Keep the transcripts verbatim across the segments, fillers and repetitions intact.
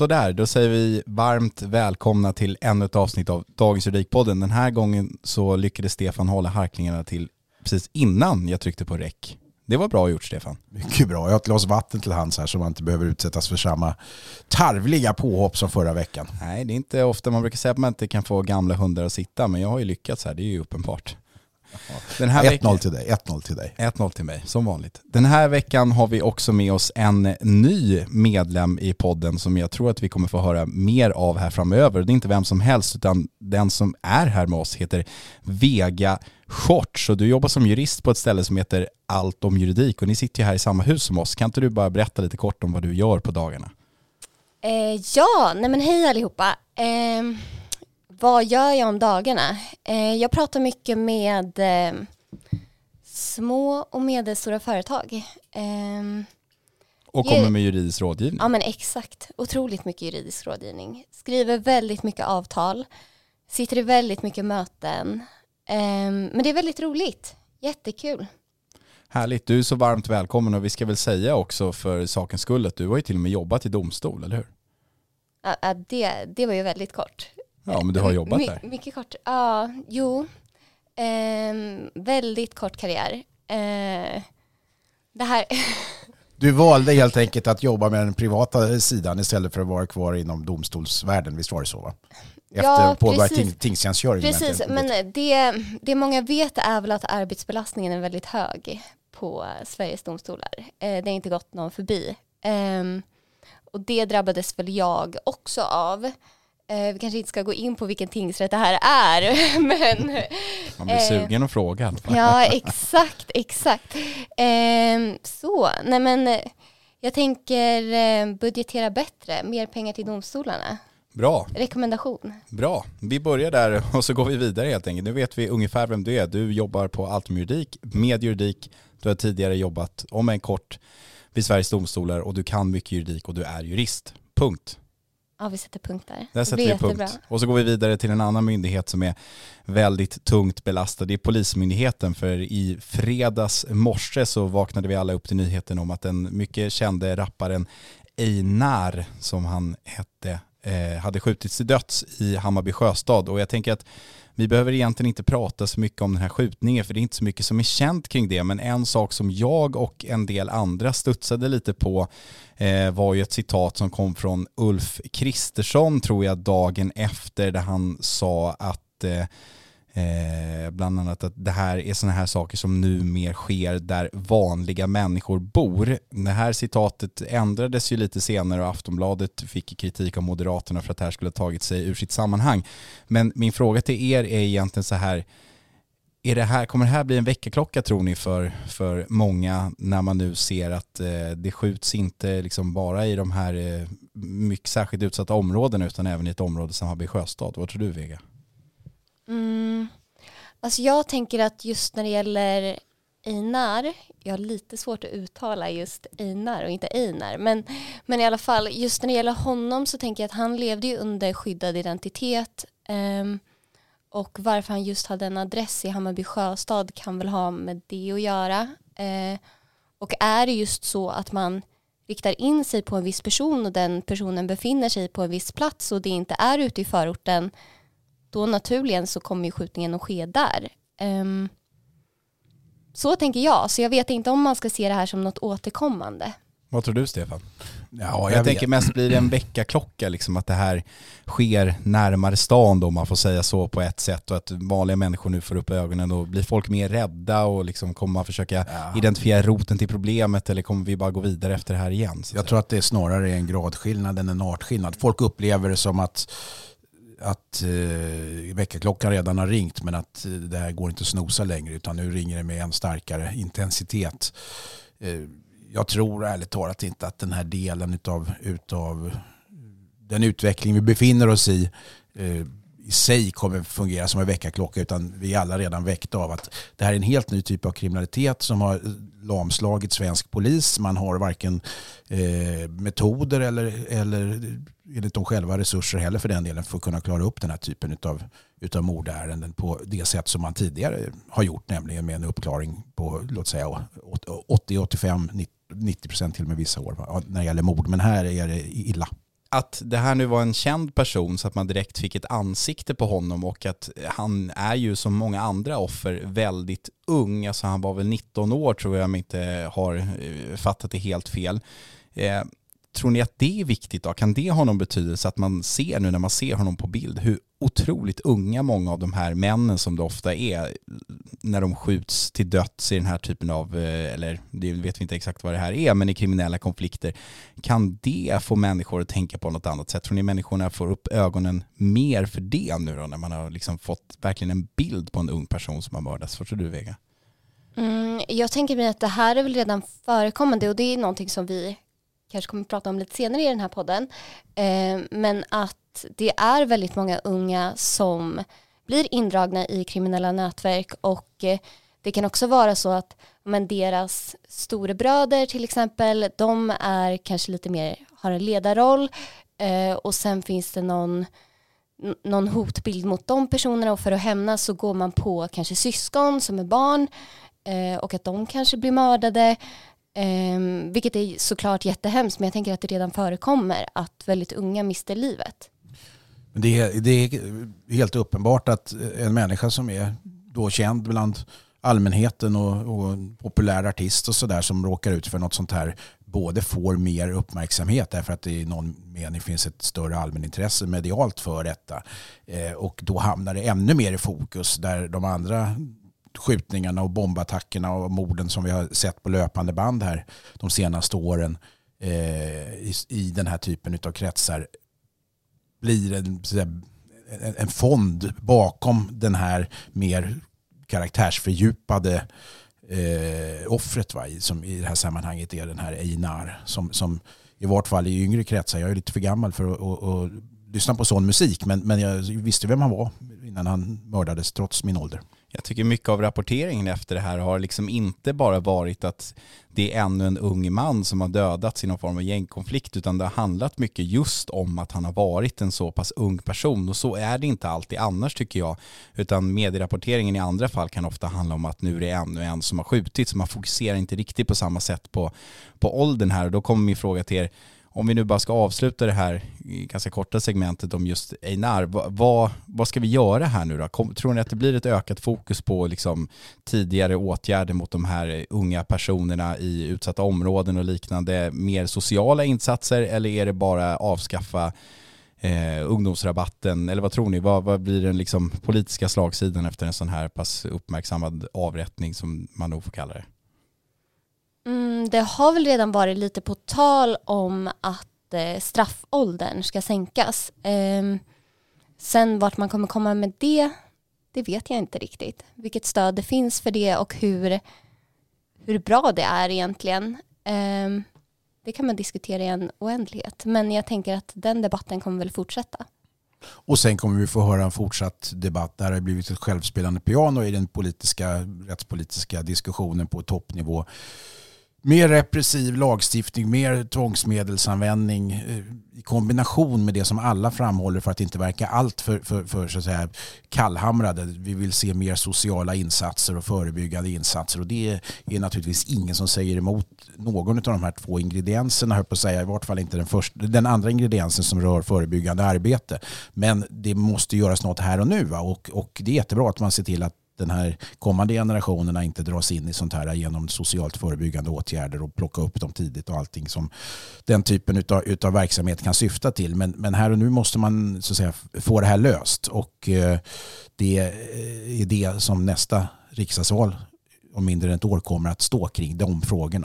Så där, då säger vi varmt välkomna till ännu ett avsnitt av Dagens Juridikpodden. Den här gången så lyckades Stefan hålla harklingarna till precis innan jag tryckte på räck. Det var bra gjort, Stefan. Mycket bra. Jag har ett glas vatten till hands här så man inte behöver utsättas för samma tarvliga påhopp som förra veckan. Nej, det är inte ofta man brukar säga att man inte kan få gamla hundar att sitta, men jag har ju lyckats här, det är ju uppenbart. Den här ett noll till dig, ett noll till dig. ett noll till mig, som vanligt. Den här veckan har vi också med oss en ny medlem i podden som jag tror att vi kommer få höra mer av här framöver. Det är inte vem som helst, utan den som är här med oss heter Vega Shorts. Och du jobbar som jurist på ett ställe som heter Allt om juridik och ni sitter ju här i samma hus som oss. Kan inte du bara berätta lite kort om vad du gör på dagarna? Eh, ja, nej men hej allihopa. Eh... Vad gör jag om dagarna? Eh, jag pratar mycket med eh, små och medelstora företag. Eh, och kommer med juridisk rådgivning? Ja, men exakt. Otroligt mycket juridisk rådgivning. Skriver väldigt mycket avtal. Sitter i väldigt mycket möten. Eh, men det är väldigt roligt. Jättekul. Härligt. Du är så varmt välkommen och vi ska väl säga också för sakens skull att du har ju till och med jobbat i domstol, eller hur? Ja, det, det var ju väldigt kort. Ja, men du har jobbat My, där. Mycket kort. Ja, jo. Eh, väldigt kort karriär. Eh, det här... Du valde helt enkelt att jobba med den privata sidan istället för att vara kvar inom domstolsvärlden. Visst var det så, va? Efter ja, påbörjad ting, tingstjänstgöring. Precis, men det, det många vet är väl att arbetsbelastningen är väldigt hög på Sveriges domstolar. Eh, det har inte gått någon förbi. Eh, och det drabbades väl jag också av. Vi kanske inte ska gå in på vilken tingsrätt det här är. Men, man blir sugen eh, att fråga. Ja, exakt, exakt. Eh, så, nej men jag tänker eh, budgetera bättre. Mer pengar till domstolarna. Bra. Rekommendation. Bra. Vi börjar där och så går vi vidare helt enkelt. Nu vet vi ungefär vem du är. Du jobbar på Allt om juridik, med juridik. Du har tidigare jobbat om en kort vid Sveriges domstolar och du kan mycket juridik och du är jurist. Punkt. Ja, vi sätter punkt där. Där sätter vi punkt. Och så går vi vidare till en annan myndighet som är väldigt tungt belastad. Det är Polismyndigheten, för i fredags morse så vaknade vi alla upp till nyheten om att den mycket kände rapparen Einar, som han hette, eh, hade skjutits till döds i Hammarby Sjöstad. Och jag tänker att vi behöver egentligen inte prata så mycket om den här skjutningen, för det är inte så mycket som är känt kring det. Men en sak som jag och en del andra studsade lite på eh, var ju ett citat som kom från Ulf Kristersson, tror jag, dagen efter, där han sa att eh, eh, bland annat att det här är såna här saker som nu mer sker där vanliga människor bor. Det här citatet ändrades ju lite senare och Aftonbladet fick kritik av Moderaterna för att det här skulle ha tagit sig ur sitt sammanhang. Men min fråga till er är egentligen så här: är det här, kommer det här bli en väckarklocka, tror ni, för, för många, när man nu ser att eh, det skjuts inte liksom bara i de här eh, mycket särskilt utsatta områdena utan även i ett område som Hammarby Sjöstad? Vad tror du, Vega? Mm. Alltså jag tänker att just när det gäller Einar, jag har lite svårt att uttala just Einar och inte Einar, men, men i alla fall just när det gäller honom så tänker jag att han levde ju under skyddad identitet, um, och varför han just hade en adress i Hammarby Sjöstad kan väl ha med det att göra. Uh, och är det just så att man riktar in sig på en viss person och den personen befinner sig på en viss plats och det inte är ute i förorten, då naturligen så kommer ju skjutningen att ske där. Um, så tänker jag. Så jag vet inte om man ska se det här som något återkommande. Vad tror du, Stefan? Ja, jag jag tänker mest blir det en väckarklocka, liksom, att det här sker närmare stan då, om man får säga så på ett sätt, och att vanliga människor nu får upp ögonen och blir folk mer rädda och liksom kommer man försöka ja. identifiera roten till problemet, eller kommer vi bara gå vidare efter det här igen? Så jag tror att det är snarare en gradskillnad än en artskillnad. Folk upplever det som att att eh, väckarklockan redan har ringt, men att eh, det här går inte att snosa längre, utan nu ringer det med en starkare intensitet. Eh, jag tror ärligt talat inte att den här delen utav, utav den utveckling vi befinner oss i eh, i sig kommer fungera som en väckarklocka, utan vi är alla redan väckta av att det här är en helt ny typ av kriminalitet som har lamslagit svensk polis. Man har varken eh, metoder eller, eller enligt de själva resurser heller för den delen för att kunna klara upp den här typen utav, utav mordärenden på det sätt som man tidigare har gjort, nämligen med en uppklaring på, låt säga, åttio, åttiofem, nittio procent till och med vissa år, va, när det gäller mord. Men här är det illa. att det här nu var en känd person så att man direkt fick ett ansikte på honom, och att han är ju som många andra offer väldigt ung. Alltså han var väl nitton år, tror jag, om jag inte har fattat det helt fel. Eh, tror ni att det är viktigt då? Kan det ha någon betydelse att man ser nu när man ser honom på bild hur otroligt unga många av de här männen som det ofta är när de skjuts till döds i den här typen av, eller det vet vi inte exakt vad det här är, men i kriminella konflikter. Kan det få människor att tänka på något annat sätt? Tror ni människorna får upp ögonen mer för det nu då, när man har liksom fått verkligen en bild på en ung person som har mördats? Vad tror du, Vega? Mm, jag tänker mig att det här är väl redan förekommande, och det är någonting som vi kanske kommer att prata om lite senare i den här podden. Eh, men att det är väldigt många unga som blir indragna i kriminella nätverk, och eh, det kan också vara så att men deras storebröder till exempel, de är kanske lite mer, har en ledarroll, eh, och sen finns det någon, n- någon hotbild mot de personerna, och för att hämnas så går man på kanske syskon som är barn, eh, och att de kanske blir mördade. Um, vilket är såklart jättehemskt, men jag tänker att det redan förekommer att väldigt unga mister livet. Det är, det är helt uppenbart att en människa som är då känd bland allmänheten och, och populär artist och sådär, som råkar ut för något sånt här, både får mer uppmärksamhet därför att det i någon mening finns ett större allmänintresse medialt för detta, eh, och då hamnar det ännu mer i fokus, där de andra skjutningarna och bombattackerna och morden som vi har sett på löpande band här de senaste åren eh, i, i den här typen av kretsar blir en, en, en fond bakom den här mer karaktärsfördjupade eh, offret, va, som i det här sammanhanget är den här Einar, som, som i vart fall i yngre kretsar, jag är lite för gammal för att, att, att lyssna på sån musik, men, men jag visste vem han var innan han mördades trots min ålder. Jag tycker mycket av rapporteringen efter det här har liksom inte bara varit att det är ännu en ung man som har dödats i någon form av gängkonflikt, utan det har handlat mycket just om att han har varit en så pass ung person, och så är det inte alltid annars, tycker jag, utan medierapporteringen i andra fall kan ofta handla om att nu är det ännu en som har skjutit, så man fokuserar inte riktigt på samma sätt på, på åldern här. Och då kommer min fråga till er, om vi nu bara ska avsluta det här ganska korta segmentet om just Einar, vad, vad, vad ska vi göra här nu då? Kom, tror ni att det blir ett ökat fokus på liksom tidigare åtgärder mot de här unga personerna i utsatta områden och liknande, mer sociala insatser, eller är det bara avskaffa eh, ungdomsrabatten? Eller vad tror ni? Vad, vad blir den liksom politiska slagsidan efter en sån här pass uppmärksammad avrättning, som man nog får kalla det? Mm, det har väl redan varit lite på tal om att eh, straffåldern ska sänkas. Eh, sen vart man kommer komma med det, det vet jag inte riktigt. Vilket stöd det finns för det och hur, hur bra det är egentligen. Eh, det kan man diskutera i en oändlighet. Men jag tänker att den debatten kommer väl fortsätta. Och sen kommer vi få höra en fortsatt debatt. Det här har blivit ett självspelande piano i den politiska, rättspolitiska diskussionen på toppnivå. Mer repressiv lagstiftning, mer tvångsmedelsanvändning i kombination med det som alla framhåller för att inte verka allt för, för, för så att säga, kallhamrade. Vi vill se mer sociala insatser och förebyggande insatser, och det är naturligtvis ingen som säger emot någon av de här två ingredienserna, hör på att säga, i vart fall inte den, första, den andra ingrediensen som rör förebyggande arbete. Men det måste göras något här och nu, va? Och, och det är jättebra att man ser till att den här kommande generationerna inte dras in i sånt här genom socialt förebyggande åtgärder och plocka upp dem tidigt och allting som den typen utav, utav verksamhet kan syfta till. Men, men här och nu måste man så att säga få det här löst, och eh, det är det som nästa riksdagsval om mindre än ett år kommer att stå kring, de frågorna.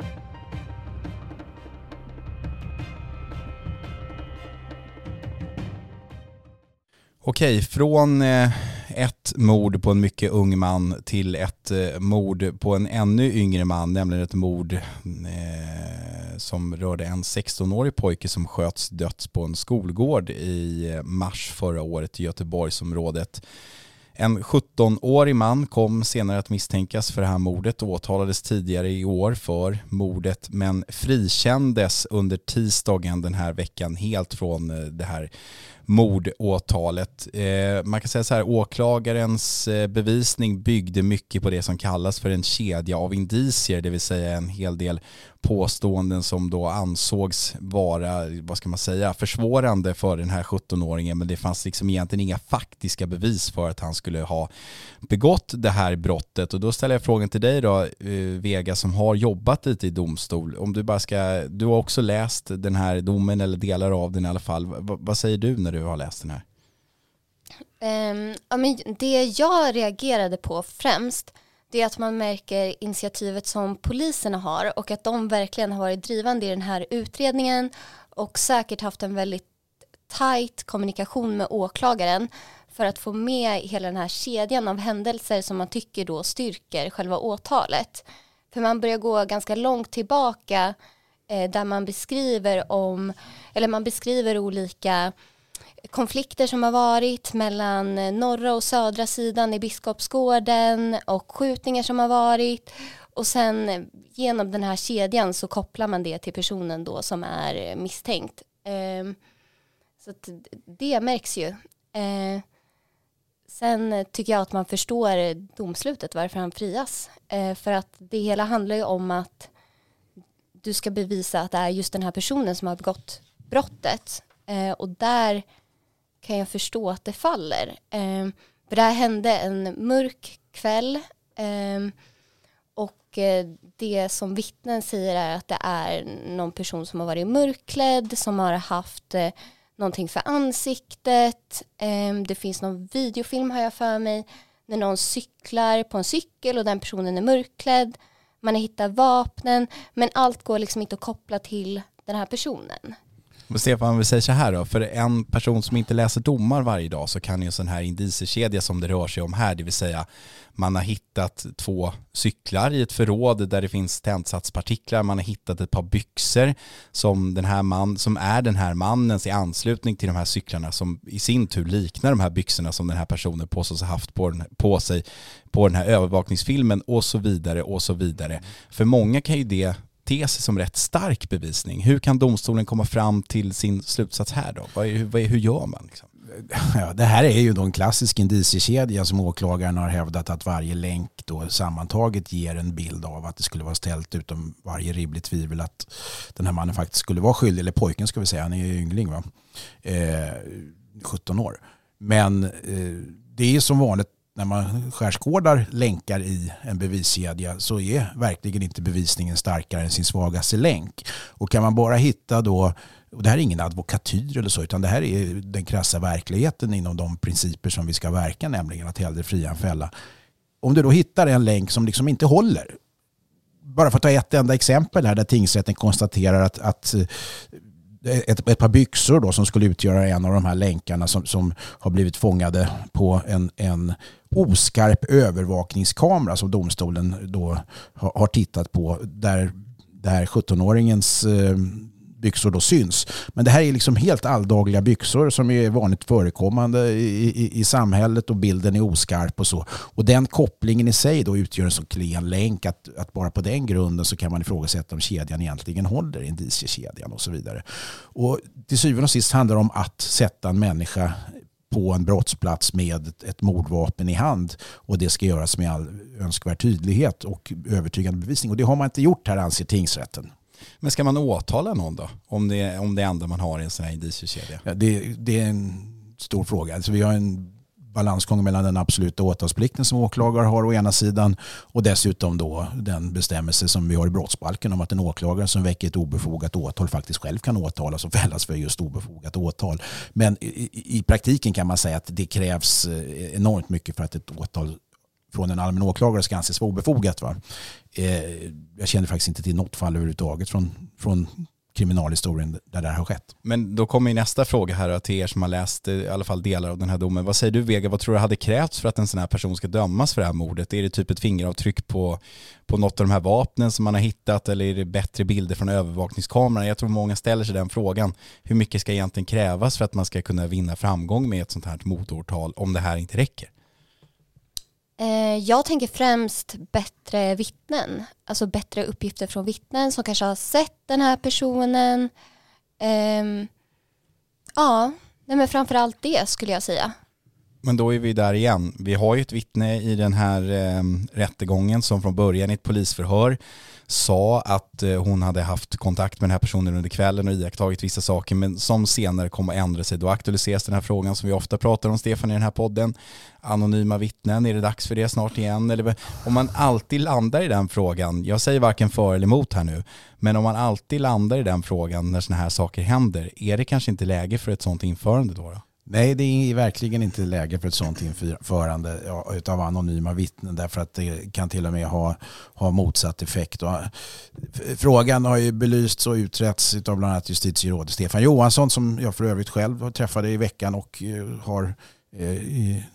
Okej, från ett mord på en mycket ung man till ett mord på en ännu yngre man, nämligen ett mord eh, som rörde en sexton-årig pojke som sköts döds på en skolgård i mars förra året i Göteborgsområdet. En sjutton-årig man kom senare att misstänkas för det här mordet och åtalades tidigare i år för mordet, men frikändes under tisdagen den här veckan helt från det här mordåtalet. Eh, man kan säga så här, åklagarens eh, bevisning byggde mycket på det som kallas för en kedja av indicier, det vill säga en hel del påståenden som då ansågs vara, vad ska man säga, försvårande för den här sjuttonåringen, men det fanns liksom egentligen inga faktiska bevis för att han skulle ha begått det här brottet. Och då ställer jag frågan till dig då, Vega, som har jobbat lite i domstol. Om du bara ska, du har också läst den här domen eller delar av den i alla fall. V- vad säger du när du har läst den här? Um, ja, men det jag reagerade på främst, det är att man märker initiativet som poliserna har och att de verkligen har varit drivande i den här utredningen och säkert haft en väldigt tajt kommunikation med åklagaren för att få med hela den här kedjan av händelser som man tycker då styrker själva åtalet. För man börjar gå ganska långt tillbaka eh, där man beskriver om, eller man beskriver olika konflikter som har varit mellan norra och södra sidan i Biskopsgården och skjutningar som har varit, och sen genom den här kedjan så kopplar man det till personen då som är misstänkt. Eh, så att det märks ju. Eh, sen tycker jag att man förstår domslutet varför han frias. Eh, för att det hela handlar ju om att du ska bevisa att det är just den här personen som har begått brottet. Eh, och där kan jag förstå att det faller. Eh, för det här hände en mörk kväll. Eh, och eh, det som vittnen säger är att det är någon person som har varit mörkklädd, som har haft eh, någonting för ansiktet. Eh, det finns någon videofilm, har jag för mig, när någon cyklar på en cykel och den personen är mörkklädd. Man har hittat vapnen, men allt går liksom inte att koppla till den här personen. Men Stefan, vi säger så här då, för en person som inte läser domar varje dag så kan ju en sån här indiciekedja som det rör sig om här, det vill säga man har hittat två cyklar i ett förråd där det finns tändsatspartiklar, man har hittat ett par byxor som, den här man, som är den här mannens i anslutning till de här cyklarna, som i sin tur liknar de här byxorna som den här personen påstås ha haft på, den, på sig på den här övervakningsfilmen, och så vidare och så vidare. För många kan ju det te sig som rätt stark bevisning. Hur kan domstolen komma fram till sin slutsats här då? Vad är, vad är, hur gör man liksom? Ja, det här är ju då en klassisk indiciekedja som åklagaren har hävdat att varje länk då sammantaget ger en bild av att det skulle vara ställt utom varje rimligt tvivel att den här mannen faktiskt skulle vara skyldig, eller pojken ska vi säga, han är ju yngling va? Eh, sjutton år. Men eh, det är som vanligt när man skärskådar länkar i en beviskedja så är verkligen inte bevisningen starkare än sin svagaste länk. Och kan man bara hitta då, och det här är ingen advokatyr eller så, utan det här är den krassa verkligheten inom de principer som vi ska verka, nämligen att hellre fria än fälla. Om du då hittar en länk som liksom inte håller, bara för att ta ett enda exempel här där tingsrätten konstaterar att, att Ett, ett par byxor då som skulle utgöra en av de här länkarna som, som har blivit fångade på en, en oskarp övervakningskamera som domstolen då har, har tittat på, där, där sjuttonåringens eh, byxor då syns. Men det här är liksom helt alldagliga byxor som är vanligt förekommande i, i, i samhället, och bilden är oskarp och så. Och den kopplingen i sig då utgör en så klen länk att, att bara på den grunden så kan man ifrågasätta om kedjan egentligen håller, indiciekedjan och så vidare. Och till syvende och sist handlar det om att sätta en människa på en brottsplats med ett mordvapen i hand, och det ska göras med all önskvärd tydlighet och övertygande bevisning. Och det har man inte gjort här, anser tingsrätten. Men ska man åtala någon då? Om det, om det enda man har är en sån här indiciekedja? Ja, det, det är en stor fråga. Alltså vi har en balansgång mellan den absoluta åtalsplikten som åklagare har å ena sidan, och dessutom då den bestämmelse som vi har i brottsbalken om att en åklagare som väcker ett obefogat åtal faktiskt själv kan åtalas och fällas för just obefogat åtal. Men i, i praktiken kan man säga att det krävs enormt mycket för att ett åtal från en allmän åklagare ska anses vara obefogat. Va? Eh, jag känner faktiskt inte till något fall överhuvudtaget från, från kriminalhistorien där det här har skett. Men då kommer ju nästa fråga här till er som har läst i alla fall delar av den här domen. Vad säger du, Vega? Vad tror du hade krävts för att en sån här person ska dömas för det här mordet? Är det typ ett fingeravtryck på, på något av de här vapnen som man har hittat, eller är det bättre bilder från övervakningskameran? Jag tror många ställer sig den frågan. Hur mycket ska egentligen krävas för att man ska kunna vinna framgång med ett sånt här mordåtal om det här inte räcker? Jag tänker främst bättre vittnen, alltså bättre uppgifter från vittnen som kanske har sett den här personen. Um, ja, Nej, men framförallt det skulle jag säga. Men då är vi där igen. Vi har ju ett vittne i den här eh, rättegången som från början i ett polisförhör sa att eh, hon hade haft kontakt med den här personen under kvällen och iakttagit vissa saker, men som senare kom att ändra sig. Då aktualiseras den här frågan som vi ofta pratar om, Stefan, i den här podden. Anonyma vittnen, är det dags för det snart igen? Eller om man alltid landar i den frågan, jag säger varken för eller emot här nu, men om man alltid landar i den frågan när såna här saker händer, är det kanske inte läge för ett sånt införande då? då? Nej, det är verkligen inte läge för ett sånt införande ja, utav anonyma vittnen, därför att det kan till och med ha, ha motsatt effekt. Och frågan har ju belysts och utretts av bland annat justitieråd Stefan Johansson, som jag för övrigt själv träffade i veckan och har eh, i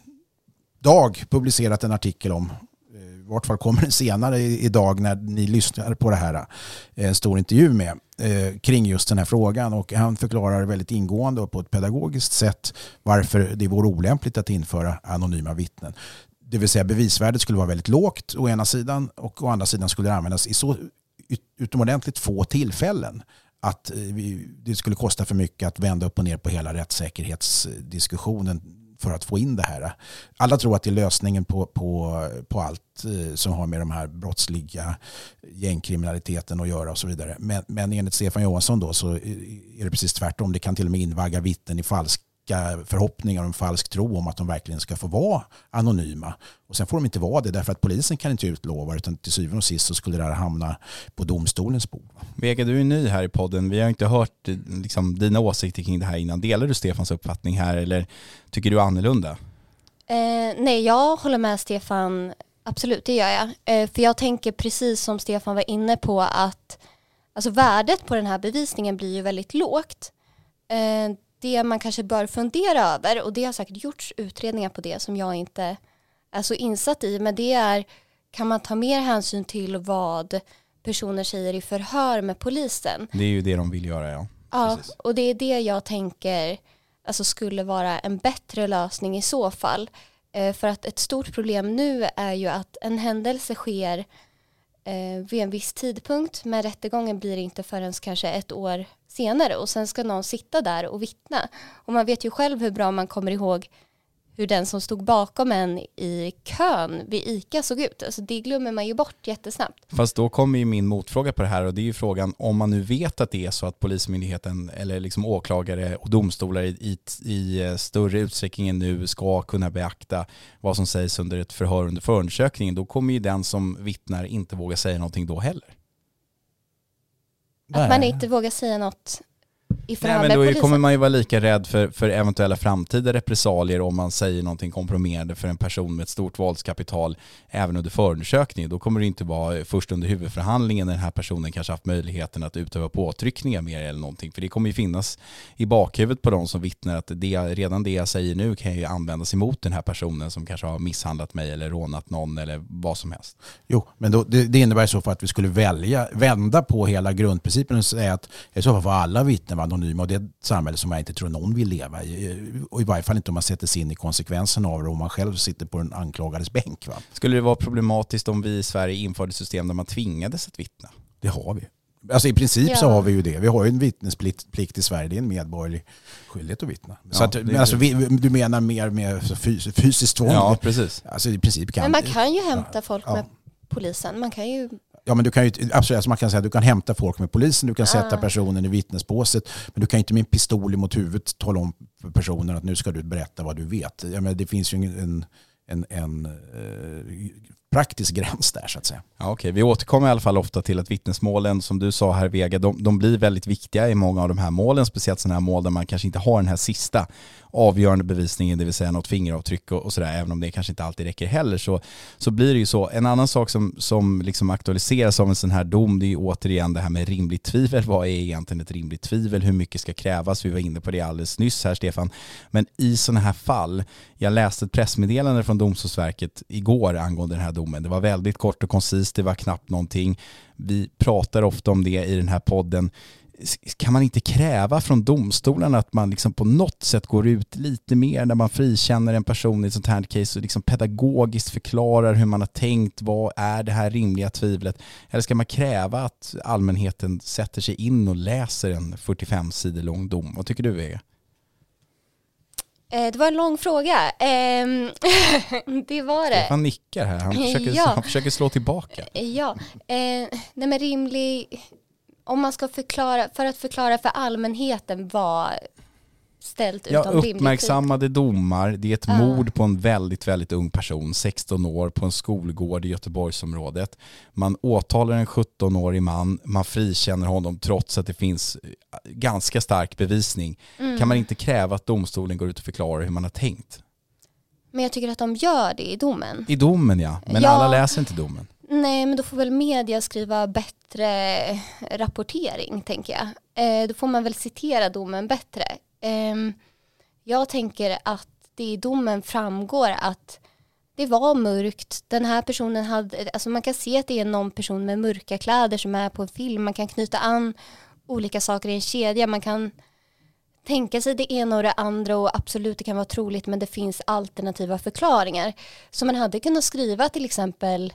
dag publicerat en artikel om. I vart fall kommer det senare idag när ni lyssnar på det här, en stor intervju med eh, kring just den här frågan, och han förklarar väldigt ingående och på ett pedagogiskt sätt varför det vore olämpligt att införa anonyma vittnen. Det vill säga bevisvärdet skulle vara väldigt lågt å ena sidan, och å andra sidan skulle det användas i så utomordentligt få tillfällen att vi, det skulle kosta för mycket att vända upp och ner på hela rättssäkerhetsdiskussionen för att få in det här. Alla tror att det är lösningen på, på, på allt som har med de här brottsliga gängkriminaliteten att göra och så vidare. Men, men enligt Stefan Johansson då så är det precis tvärtom. Det kan till och med invagga vittnen i falska förhoppningar och en falsk tro om att de verkligen ska få vara anonyma. Och sen får de inte vara det därför att polisen kan inte utlova, utan till syvende och sist så skulle det här hamna på domstolens bord. Vega, du är ny här i podden. Vi har inte hört liksom, dina åsikter kring det här innan. Delar du Stefans uppfattning här eller tycker du annorlunda? Eh, nej, jag håller med Stefan. Absolut, det gör jag. Eh, för jag tänker precis som Stefan var inne på att alltså, värdet på den här bevisningen blir ju väldigt lågt. Eh, det man kanske bör fundera över, och det har säkert gjorts utredningar på det som jag inte är så insatt i, men det är, kan man ta mer hänsyn till vad personer säger i förhör med polisen? Det är ju det de vill göra, ja. Ja, precis. och det är det jag tänker alltså, skulle vara en bättre lösning i så fall. Eh, för att ett stort problem nu är ju att en händelse sker eh, vid en viss tidpunkt, men rättegången blir inte förrän kanske ett år senare, och sen ska någon sitta där och vittna. Och man vet ju själv hur bra man kommer ihåg hur den som stod bakom en i kön vid ICA såg ut. Alltså det glömmer man ju bort jättesnabbt. Fast då kommer ju min motfråga på det här, och det är ju frågan om man nu vet att det är så att polismyndigheten eller liksom åklagare och domstolar i, i, i större utsträckning än nu ska kunna beakta vad som sägs under ett förhör under förundersökningen, då kommer ju den som vittnar inte våga säga någonting då heller. Att man inte vågar säga något i förhör Nej, med men då polisen. kommer man ju vara lika rädd för, för eventuella framtida repressalier om man säger någonting komprometterande för en person med ett stort våldskapital även under förundersökningen. Då kommer det inte vara först under huvudförhandlingen när den här personen kanske haft möjligheten att utöva påtryckningar mer eller någonting. För det kommer ju finnas i bakhuvudet på de som vittnar att det, redan det jag säger nu kan ju användas emot den här personen som kanske har misshandlat mig eller rånat någon eller vad som helst. Jo, men då, det, det innebär i så fall att vi skulle välja, vända på hela grundprincipen och säga att i så fall får alla vittnen vara anonyma, och det är ett samhälle som jag inte tror någon vill leva i. Och i varje fall inte om man sätter sig in i konsekvenserna av det och man själv sitter på en anklagades bänk. Va? Skulle det vara problematiskt om vi i Sverige införde system där man tvingades att vittna? Det har vi. Alltså i princip Ja. så har vi ju det. Vi har ju en vittnesplikt i Sverige. Det är en medborgerlig skyldighet att vittna. Ja, så att, men alltså, vi, du menar mer med fys- fysiskt tvång? Ja, precis. Alltså i princip kan Men man kan ju hämta folk Ja. med polisen. Man kan ju... Ja, men du kan ju absolut, alltså man kan säga att du kan hämta folk med polisen, du kan sätta Ah. personen i vittnespåset, men du kan inte med en pistol mot huvudet tala om för personen att nu ska du berätta vad du vet. Ja, men det finns ju en, en, en eh, praktisk gräns där så att säga. Ja, okej. Vi återkommer i alla fall ofta till att vittnesmålen, som du sa här Vega, de, de blir väldigt viktiga i många av de här målen, speciellt sådana här mål där man kanske inte har den här sista avgörande bevisningen, det vill säga något fingeravtryck och, och sådär, även om det kanske inte alltid räcker heller, så, så blir det ju så. En annan sak som, som liksom aktualiseras av en sån här dom, det är ju återigen det här med rimligt tvivel. Vad är egentligen ett rimligt tvivel? Hur mycket ska krävas? Vi var inne på det alldeles nyss här, Stefan. Men i sådana här fall, jag läste ett pressmeddelande från Domstolsverket igår angående den här domen. Det var väldigt kort och koncist, det var knappt någonting. Vi pratar ofta om det i den här podden. Kan man inte kräva från domstolarna att man liksom på något sätt går ut lite mer när man frikänner en person i ett sånt här case och liksom pedagogiskt förklarar hur man har tänkt, vad är det här rimliga tvivlet? Eller ska man kräva att allmänheten sätter sig in och läser en fyrtiofem sidor lång dom? Vad tycker du, Vega? Eh, det var en lång fråga. Eh, det var det. Stefan nickar här. Han försöker, ja. han försöker slå tillbaka. Ja. Eh, nej men rimlig... Om man ska förklara... För att förklara för allmänheten vad ställt utom Ja, rimlig uppmärksammade tid. domar. Det är ett Ja. mord på en väldigt, väldigt ung person, sexton år, på en skolgård i Göteborgsområdet. Man åtalar en sjutton-årig man, man frikänner honom trots att det finns ganska stark bevisning. Mm. Kan man inte kräva att domstolen går ut och förklarar hur man har tänkt? Men jag tycker att de gör det i domen. I domen, ja. Men Ja. alla läser inte domen. Nej, men då får väl media skriva bättre rapportering, tänker jag. Eh, då får man väl citera domen bättre. Eh, jag tänker att det i domen framgår att det var mörkt. Den här personen hade, alltså man kan se att det är någon person med mörka kläder som är på en film. Man kan knyta an olika saker i en kedja. Man kan tänka sig det ena och det andra, och absolut det kan vara troligt, men det finns alternativa förklaringar. Så man hade kunnat skriva till exempel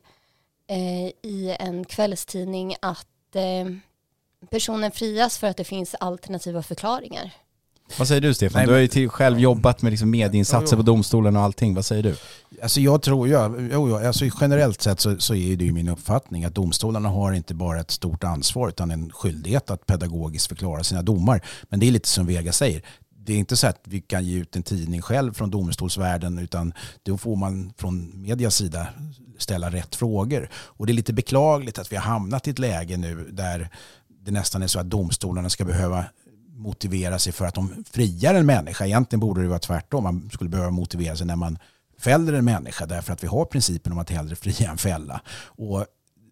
eh, i en kvällstidning att eh, personen frias för att det finns alternativa förklaringar. Vad säger du, Stefan? Nej, du har ju till, själv jobbat med liksom medieinsatser Jo, jo. på domstolen och allting. Vad säger du? Alltså jag tror, ja, jo, ja, alltså generellt sett så, så är det ju min uppfattning att domstolarna har inte bara ett stort ansvar utan en skyldighet att pedagogiskt förklara sina domar. Men det är lite som Vega säger. Det är inte så att vi kan ge ut en tidning själv från domstolsvärlden, utan då får man från medias sida ställa rätt frågor. Och det är lite beklagligt att vi har hamnat i ett läge nu där det nästan är så att domstolarna ska behöva motivera sig för att de friar en människa. Egentligen borde det vara tvärtom. Man skulle behöva motivera sig när man fäller en människa, därför att vi har principen om att hellre fria än fälla. Och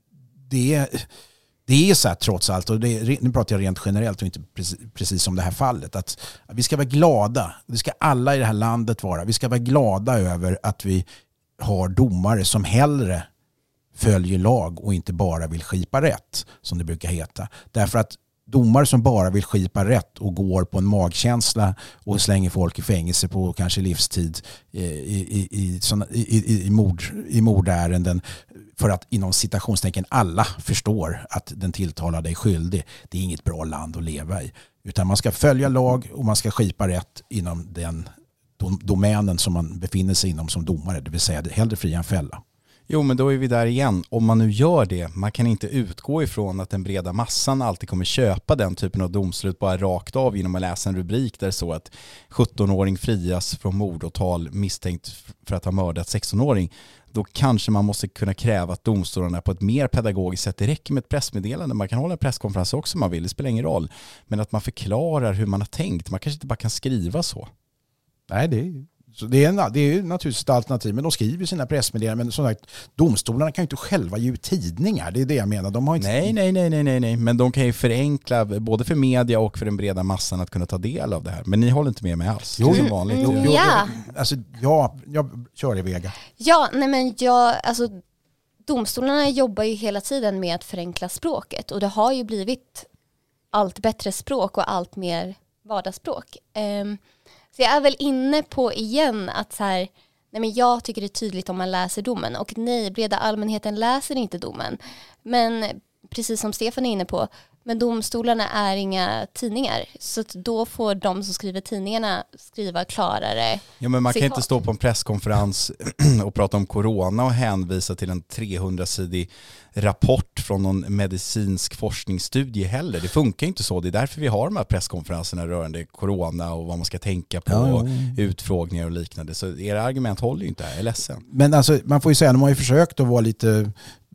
det, det är så här trots allt, och det, nu pratar jag rent generellt och inte precis, precis som det här fallet, att vi ska vara glada, det ska alla i det här landet vara, vi ska vara glada över att vi har domare som hellre följer lag och inte bara vill skipa rätt, som det brukar heta. Därför att domar som bara vill skipa rätt och går på en magkänsla och slänger folk i fängelse på kanske livstid i, i, i, såna, i, i, i, mord, i mordärenden, för att inom citationstecken alla förstår att den tilltalade är skyldig. Det är inget bra land att leva i. Utan man ska följa lag och man ska skipa rätt inom den domänen som man befinner sig inom som domare. Det vill säga hellre fria än fälla. Jo, men då är vi där igen. Om man nu gör det, man kan inte utgå ifrån att den breda massan alltid kommer köpa den typen av domslut bara rakt av genom att läsa en rubrik där det så att sjutton-åring frias från mordåtal misstänkt för att ha mördat sexton-åring. Då kanske man måste kunna kräva att domstolarna på ett mer pedagogiskt sätt, det räcker med ett pressmeddelande, man kan hålla en presskonferens också om man vill, det spelar ingen roll. Men att man förklarar hur man har tänkt, man kanske inte bara kan skriva så. Nej, det är Så det är, en, det är naturligtvis ett alternativ, men de skriver sina pressmeddelanden. Men som sagt, domstolarna kan ju inte själva ge ut tidningar, det är det jag menar. De har inte... nej, nej, nej, nej, nej, nej, men de kan ju förenkla både för media och för den breda massan att kunna ta del av det här. Men ni håller inte med mig alls, Jo, som vanligt. Mm, Jo, ja. jag, alltså, ja, jag kör i Vega. Ja, nej men jag, alltså domstolarna jobbar ju hela tiden med att förenkla språket, och det har ju blivit allt bättre språk och allt mer vardagsspråk. Um, Så jag är väl inne på igen att så här, nej men jag tycker det är tydligt om man läser domen, och nej, breda allmänheten läser inte domen. Men precis som Stefan är inne på, men domstolarna är inga tidningar, så att då får de som skriver tidningarna skriva klarare. Ja, men man kan citat. inte stå på en presskonferens och prata om corona och hänvisa till en trehundrasidig rapport från någon medicinsk forskningsstudie heller. Det funkar inte så. Det är därför vi har de här presskonferenserna rörande corona och vad man ska tänka på, Ja, och ja, ja. utfrågningar och liknande. Så era argument håller ju inte här. Jag är ledsen. Men alltså, man får ju säga, de har ju försökt att vara lite...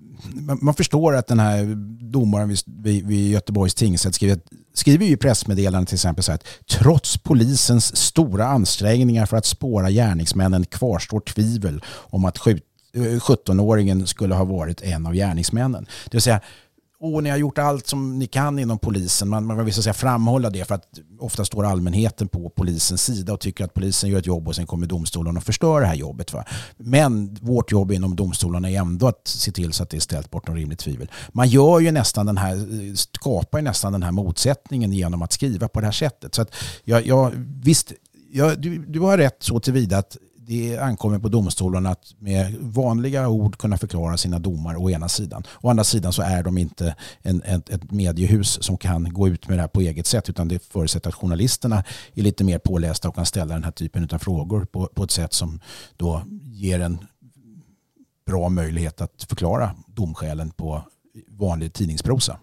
Man förstår att den här domaren vid, vid, vid Göteborgs tingsrätt skriver, skriver ju i pressmeddelanden till exempel så här, att trots polisens stora ansträngningar för att spåra gärningsmännen kvarstår tvivel om att sjutton-åringen skulle ha varit en av gärningsmännen. Det vill säga, åh, ni har gjort allt som ni kan inom polisen. Man, man vill så säga framhålla det, för att ofta står allmänheten på polisens sida och tycker att polisen gör ett jobb, och sen kommer domstolen och förstör det här jobbet. Va? Men vårt jobb inom domstolarna är ändå att se till så att det är ställt bortom rimligt tvivel. Man gör ju nästan den här, skapar ju nästan den här motsättningen genom att skriva på det här sättet. Så att jag, jag, visst, jag, du, du har rätt så tillvida att det ankommer på domstolen att med vanliga ord kunna förklara sina domar å ena sidan. Å andra sidan så är de inte en, ett, ett mediehus som kan gå ut med det här på eget sätt, utan det förutsätter att journalisterna är lite mer pålästa och kan ställa den här typen av frågor på, på ett sätt som då ger en bra möjlighet att förklara domskälen på vanlig tidningsprosa.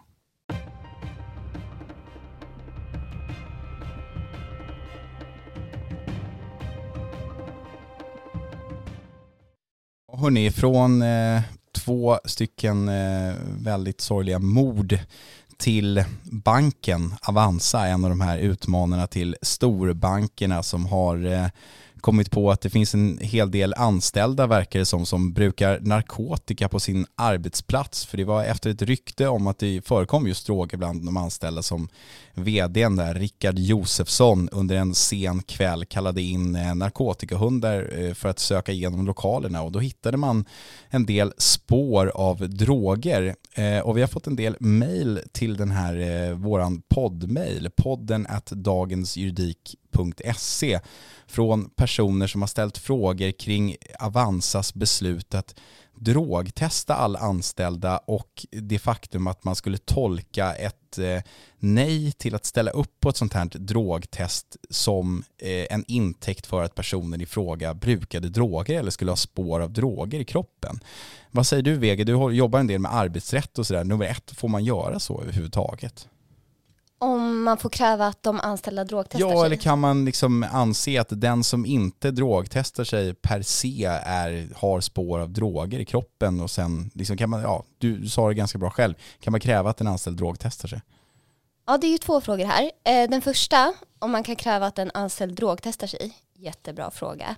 Hörrni, från eh, två stycken eh, väldigt sorgliga mord till banken Avanza, en av de här utmanarna till storbankerna som har eh, kommit på att det finns en hel del anställda, verkar det som, som brukar narkotika på sin arbetsplats. För det var efter ett rykte om att det förekom just droger bland de anställda som vdn där, Rickard Josefsson, under en sen kväll kallade in narkotikahundar för att söka igenom lokalerna. Och då hittade man en del spår av droger. Och vi har fått en del mejl till den här våran poddmejl, podden at dagensjuridik punkt se, från personer som har ställt frågor kring Avanzas beslut att drogtesta alla anställda och det faktum att man skulle tolka ett eh, nej till att ställa upp på ett sånt här drogtest som eh, en intäkt för att personen i fråga brukade droger eller skulle ha spår av droger i kroppen. Vad säger du, Vege? Du jobbar en del med arbetsrätt och sådär. Nummer ett, får man göra så överhuvudtaget? Om man får kräva att de anställda drogtestar ja, sig? Eller kan man liksom anse att den som inte drogtestar sig per se är, har spår av droger i kroppen och sen liksom kan man, ja, du sa det ganska bra själv, kan man kräva att en anställd drogtestar sig? Ja, det är ju två frågor här. Den första, om man kan kräva att en anställd drogtestar sig, jättebra fråga.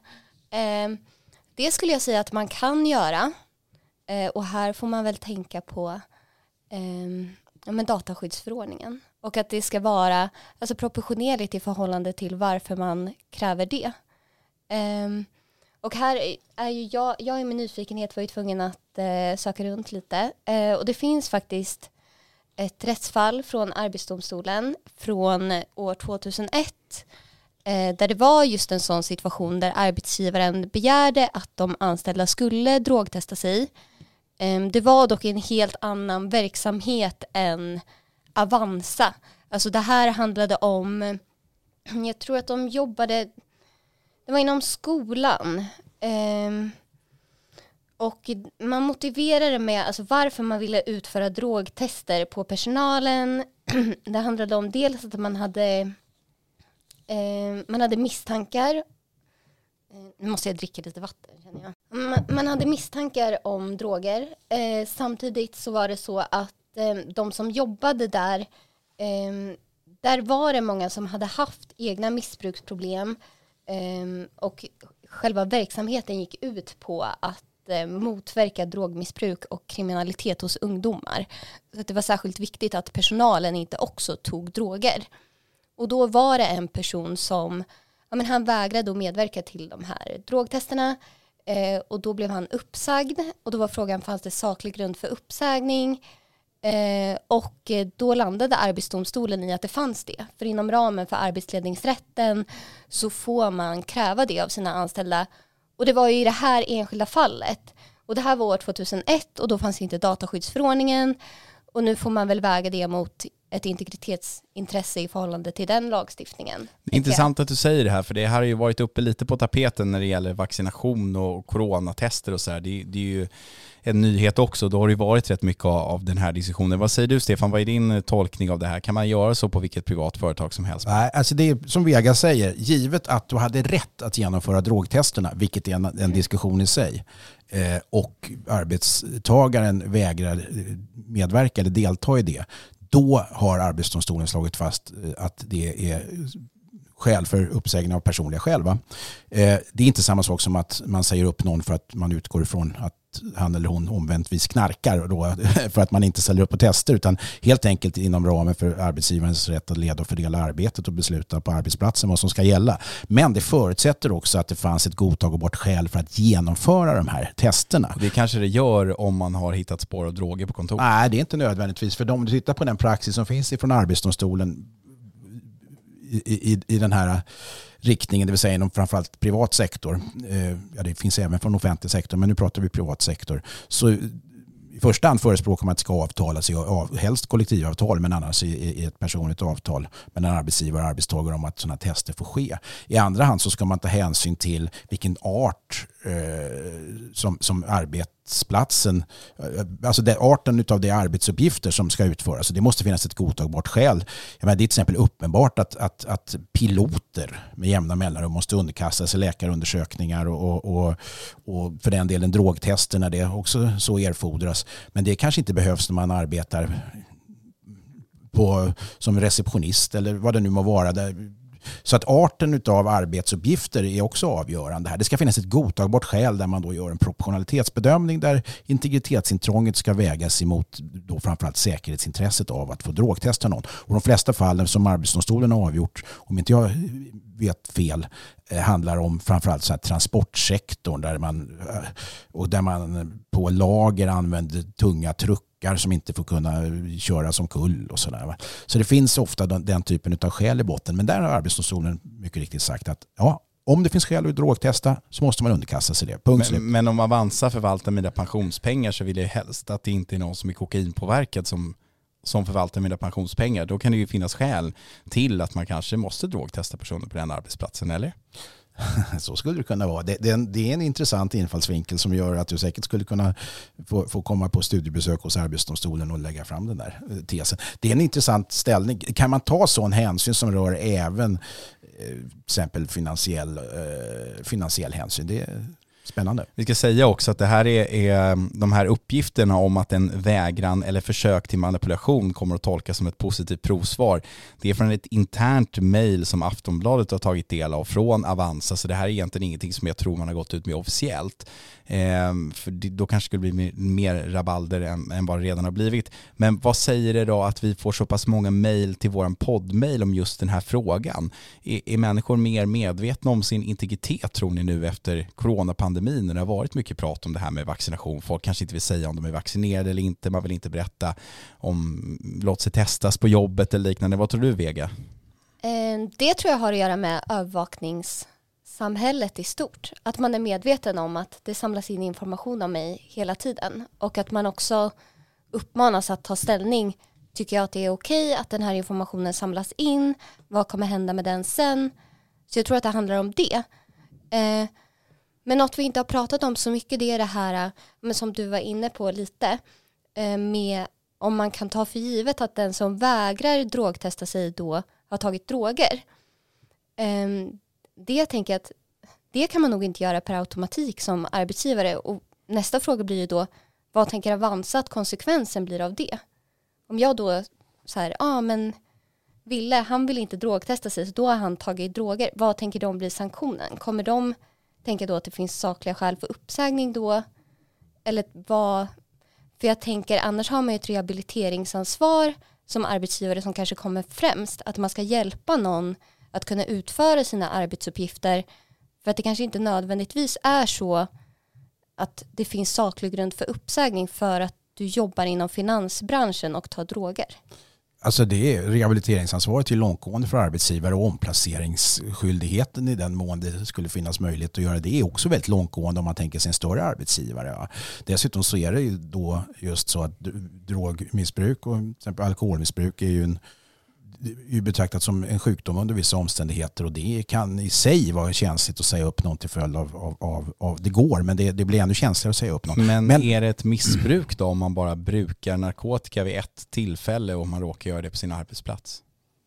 Det skulle jag säga att man kan göra, och här får man väl tänka på ja, men dataskyddsförordningen. Och att det ska vara alltså proportionerligt i förhållande till varför man kräver det. Um, och här är ju jag, jag i min nyfikenhet var ju tvungen att uh, söka runt lite. Uh, och det finns faktiskt ett rättsfall från Arbetsdomstolen från år tvåtusenett. Uh, där det var just en sån situation där arbetsgivaren begärde att de anställda skulle drogtesta sig. Um, det var dock en helt annan verksamhet än Avanza. Alltså det här handlade om, jag tror att de jobbade, det var inom skolan. Um, och man motiverade med alltså varför man ville utföra drogtester på personalen. Det handlade om dels att man hade, um, man hade misstankar. Nu måste jag dricka lite vatten, känner jag. Man, man hade misstankar om droger. Uh, samtidigt så var det så att de som jobbade där, eh, där var det många som hade haft egna missbruksproblem eh, och själva verksamheten gick ut på att eh, motverka drogmissbruk och kriminalitet hos ungdomar. Så att det var särskilt viktigt att personalen inte också tog droger. Och då var det en person som, ja, men han vägrade att medverka till de här drogtesterna. Eh, och då blev han uppsagd. Och då var frågan, fanns det saklig grund för uppsägning? Eh, och då landade Arbetsdomstolen i att det fanns det. För inom ramen för arbetsledningsrätten så får man kräva det av sina anställda. Och det var ju i det här enskilda fallet. Och det här var år tvåtusenett och då fanns inte dataskyddsförordningen. Och nu får man väl väga det mot ett integritetsintresse i förhållande till den lagstiftningen. Det är intressant att du säger det här, för det här har ju varit uppe lite på tapeten när det gäller vaccination och coronatester och så här. Det, det är ju en nyhet också. Då har det varit rätt mycket av den här diskussionen. Vad säger du, Stefan? Vad är din tolkning av det här? Kan man göra så på vilket privat företag som helst? Nej, alltså det är som Vega säger, givet att du hade rätt att genomföra drogtesterna, vilket är en, en diskussion i sig, eh, och arbetstagaren vägrar medverka eller delta i det, då har Arbetsdomstolen slagit fast att det är skäl för uppsägning av personliga skäl. Va? Eh, det är inte samma sak som att man säger upp någon för att man utgår ifrån att han eller hon omväntvis knarkar då, för att man inte ställer upp på tester, utan helt enkelt inom ramen för arbetsgivarens rätt att leda och fördela arbetet och besluta på arbetsplatsen vad som ska gälla. Men det förutsätter också att det fanns ett godtagbart skäl för att genomföra de här testerna. Och det kanske det gör om man har hittat spår av droger på kontor. Nej, det är inte nödvändigtvis. För om du tittar på den praxis som finns ifrån Arbetsdomstolen i, i, i den här riktningen, det vill säga inom framförallt privat sektor. Ja, det finns även från offentlig sektor, men nu pratar vi privat sektor. Så i första hand förespråkar man att det ska avtalas, av, helst kollektivavtal, men annars i, i ett personligt avtal mellan arbetsgivare och arbetstagare om att sådana tester får ske. I andra hand så ska man ta hänsyn till vilken art eh, som, som arbetsplatsen, alltså det, arten av de arbetsuppgifter som ska utföras. Så det måste finnas ett godtagbart skäl. Jag menar, det är till exempel uppenbart att, att, att piloter med jämna mellanrum måste underkasta sig läkarundersökningar och, och, och för den delen drogtester när det också så erfordras. Men det kanske inte behövs när man arbetar på, som receptionist eller vad det nu må vara. Så att arten av arbetsuppgifter är också avgörande här. Det ska finnas ett godtagbart skäl där man då gör en proportionalitetsbedömning där integritetsintrånget ska vägas emot då framförallt säkerhetsintresset av att få drogtesta någon. Och de flesta fallen som Arbetsdomstolen har avgjort, om inte jag vet fel, handlar om framförallt så här transportsektorn där man, och där man på lager använder tunga truckar som inte får kunna köra som kull och sådär. Så det finns ofta den, den typen av skäl i botten. Men där har Arbetsdomstolen mycket riktigt sagt att ja, om det finns skäl att drogtesta så måste man underkasta sig det. Punkt men, men om Avanza förvaltar mina pensionspengar så vill jag helst att det inte är någon som är kokainpåverkad som som förvaltar mina pensionspengar. Då kan det ju finnas skäl till att man kanske måste drogtesta personer på den arbetsplatsen, eller? Så skulle det kunna vara. Det, det, är en, det är en intressant infallsvinkel som gör att du säkert skulle kunna få, få komma på studiebesök hos Arbetsdomstolen och lägga fram den där tesen. Det är en intressant ställning. Kan man ta sån hänsyn som rör även eh, till exempel finansiell, eh, finansiell hänsyn? Det är spännande. Vi ska säga också att det här är, är de här uppgifterna om att en vägran eller försök till manipulation kommer att tolkas som ett positivt provsvar. Det är från ett internt mejl som Aftonbladet har tagit del av från Avanza, så det här är egentligen ingenting som jag tror man har gått ut med officiellt. Eh, för det, då kanske skulle bli mer rabalder än, än vad det redan har blivit. Men vad säger det då att vi får så pass många mejl till våran poddmejl om just den här frågan? Är, är människor mer medvetna om sin integritet, tror ni, nu efter coronapandemin när det har varit mycket prat om det här med vaccination? Folk kanske inte vill säga om de är vaccinerade eller inte. Man vill inte berätta om låt sig testas på jobbet eller liknande. Vad tror du, Vega? Det tror jag har att göra med övervakningssamhället i stort. Att man är medveten om att det samlas in information om mig hela tiden. Och att man också uppmanas att ta ställning. Tycker jag att det är okej att den här informationen samlas in? Vad kommer hända med den sen? Så jag tror att det handlar om det. Eh, men något vi inte har pratat om så mycket, det är det här men som du var inne på lite. Eh, med om man kan ta för givet att den som vägrar drogtesta sig då har tagit droger. Eh, det tänker jag att det kan man nog inte göra per automatik som arbetsgivare. Och nästa fråga blir ju då, vad tänker Avanza att konsekvensen blir av det? Om jag då så här, ja ah, men Ville, han vill inte drogtesta sig så då har han tagit droger. Vad tänker de bli sanktionen? Kommer de tänka då att det finns sakliga skäl för uppsägning då? Eller vad? För jag tänker, annars har man ju ett rehabiliteringsansvar som arbetsgivare som kanske kommer främst. Att man ska hjälpa någon att kunna utföra sina arbetsuppgifter. För att det kanske inte nödvändigtvis är så att det finns saklig grund för uppsägning för att du jobbar inom finansbranschen och tar droger. Alltså det är rehabiliteringsansvaret är långtgående för arbetsgivare och omplaceringsskyldigheten i den mån det skulle finnas möjlighet att göra det är också väldigt långtgående om man tänker sig en större arbetsgivare. Ja. Dessutom så är det ju då just så att drogmissbruk och till exempel alkoholmissbruk är ju en är betraktat som en sjukdom under vissa omständigheter och det kan i sig vara känsligt att säga upp någon till följd av, av, av, av det går, men det, det blir ännu känsligare att säga upp någon. Men, men är det ett missbruk då om man bara brukar narkotika vid ett tillfälle och man råkar göra det på sin arbetsplats?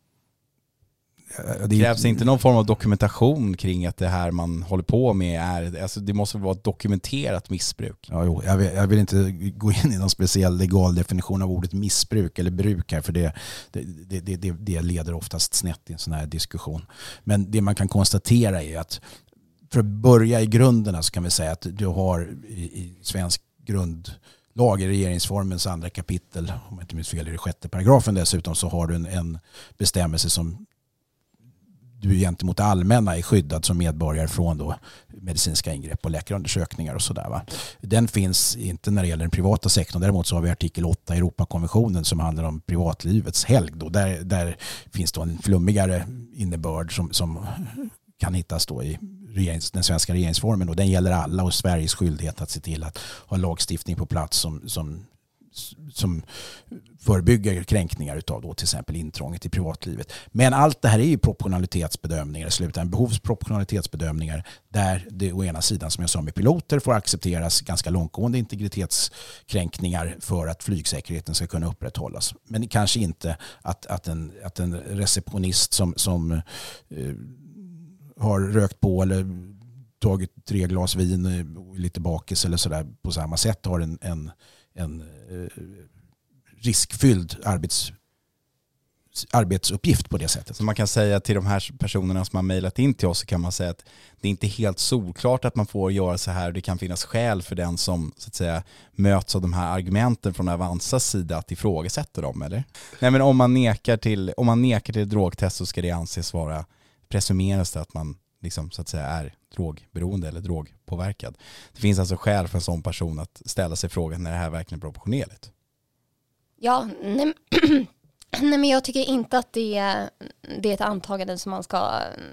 Det krävs inte någon form av dokumentation kring att det här man håller på med är, alltså det måste vara ett dokumenterat missbruk. Ja, jo, jag, vill, jag vill inte gå in i någon speciell legal definition av ordet missbruk eller bruk här, för det, det, det, det, det leder oftast snett i en sån här diskussion. Men det man kan konstatera är att för att börja i grunderna så kan vi säga att du har i, i svensk grundlag i regeringsformens andra kapitel, om jag inte minns fel i det sjätte paragrafen dessutom, så har du en, en bestämmelse som du gentemot det allmänna är skyddad som medborgare från då medicinska ingrepp och läkarundersökningar och sådär. Va? Den finns inte när det gäller den privata sektorn. Däremot så har vi artikel åtta i Europakonventionen som handlar om privatlivets helgd. Då. Där, där finns då en flummigare innebörd som, som kan hittas då i regerings, den svenska regeringsformen. Och den gäller alla och Sveriges skyldighet att se till att ha lagstiftning på plats som, som som förebygger kränkningar utav då till exempel intrånget i privatlivet. Men allt det här är ju proportionalitetsbedömningar i slutändan, behovsproportionalitetsbedömningar där det å ena sidan som jag sa med piloter får accepteras ganska långtgående integritetskränkningar för att flygsäkerheten ska kunna upprätthållas. Men kanske inte att, att, en, att en receptionist som, som eh, har rökt på eller tagit tre glas vin lite bakis eller sådär på samma sätt har en, en en eh, riskfylld arbets, arbetsuppgift på det sättet. Så man kan säga till de här personerna som har mejlat in till oss, så kan man säga att det är inte helt solklart att man får göra så här. Det kan finnas skäl för den som så att säga möts av de här argumenten från Avanzas sida att ifrågasätta dem, eller? Nej, men om man nekar till, om man nekar till ett drogtest så ska det anses vara, presumeras det att man liksom så att säga är drogberoende eller drogpåverkad. Det finns alltså skäl för en sån person att ställa sig frågan när det här verkligen är proportionerligt. Ja, nej, nej men jag tycker inte att det är, det är ett antagande som man ska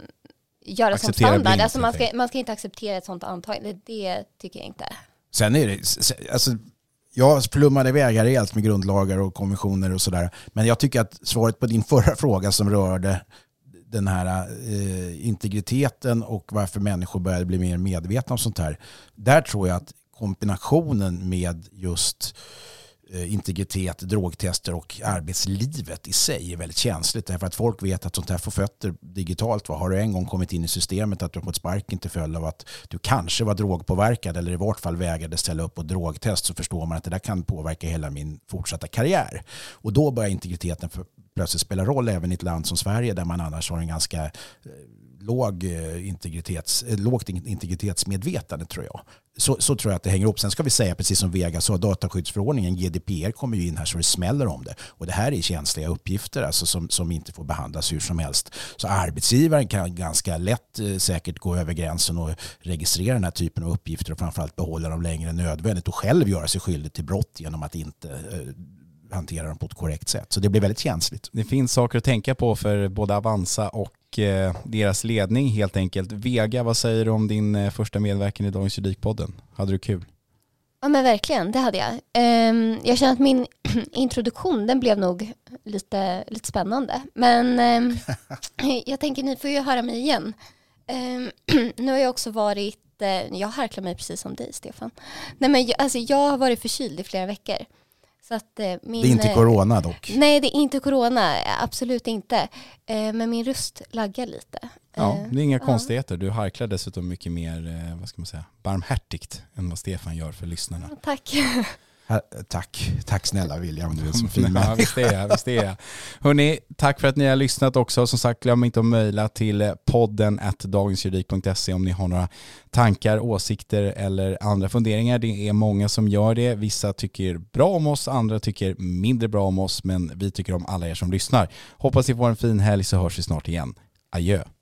göra acceptera som standard. Blint, alltså man, ska, man ska inte acceptera ett sånt antagande. Det tycker jag inte. Sen är det, alltså, jag plummade iväg här rejält med grundlagar och konventioner och sådär. Men jag tycker att svaret på din förra fråga som rörde den här eh, integriteten och varför människor börjar bli mer medvetna om sånt här. Där tror jag att kombinationen med just eh, integritet, drogtester och arbetslivet i sig är väldigt känsligt. Därför att folk vet att sånt här får fötter digitalt. Va? Har du en gång kommit in i systemet att du har fått sparken till följd av att du kanske var drogpåverkad eller i vart fall vägrade ställa upp på drogtest, så förstår man att det där kan påverka hela min fortsatta karriär. Och då börjar integriteten för plötsligt spelar roll även i ett land som Sverige där man annars har en ganska eh, låg, eh, integritets, eh, lågt integritetsmedvetande, tror jag. Så, så tror jag att det hänger upp. Sen ska vi säga, precis som Vega sa, dataskyddsförordningen, G D P R kommer ju in här så det smäller om det. Och det här är känsliga uppgifter alltså som, som inte får behandlas hur som helst. Så arbetsgivaren kan ganska lätt eh, säkert gå över gränsen och registrera den här typen av uppgifter och framförallt behålla dem längre än nödvändigt och själv göra sig skyldig till brott genom att inte eh, hantera dem på ett korrekt sätt. Så det blir väldigt känsligt. Det finns saker att tänka på för både Avanza och eh, deras ledning helt enkelt. Vega, vad säger du om din eh, första medverkan i Dagens Juridikpodden? Hade du kul? Ja men verkligen, det hade jag. Um, jag känner att min introduktion den blev nog lite, lite spännande. Men um, jag tänker ni får ju höra mig igen. Um, nu har jag också varit, uh, jag harklar mig precis som dig Stefan. Nej, men jag, alltså, jag har varit förkyld i flera veckor. Så att, eh, min, det är inte corona dock. Nej, det är inte corona. Absolut inte. Eh, men min röst laggar lite. Ja, det är inga uh, konstigheter. Du harklar dessutom mycket mer, eh, vad ska man säga, barmhärtigt än vad Stefan gör för lyssnarna. Tack. Här, tack. Tack snälla William, du är så fin. Ja, visst är jag, visst är jag. Hörrni, tack för att ni har lyssnat också. Som sagt, glöm inte att mejla till podden at dagensjuridik punkt se om ni har några tankar, åsikter eller andra funderingar. Det är många som gör det. Vissa tycker bra om oss, andra tycker mindre bra om oss, men vi tycker om alla er som lyssnar. Hoppas ni får en fin helg, så hörs vi snart igen. Adjö.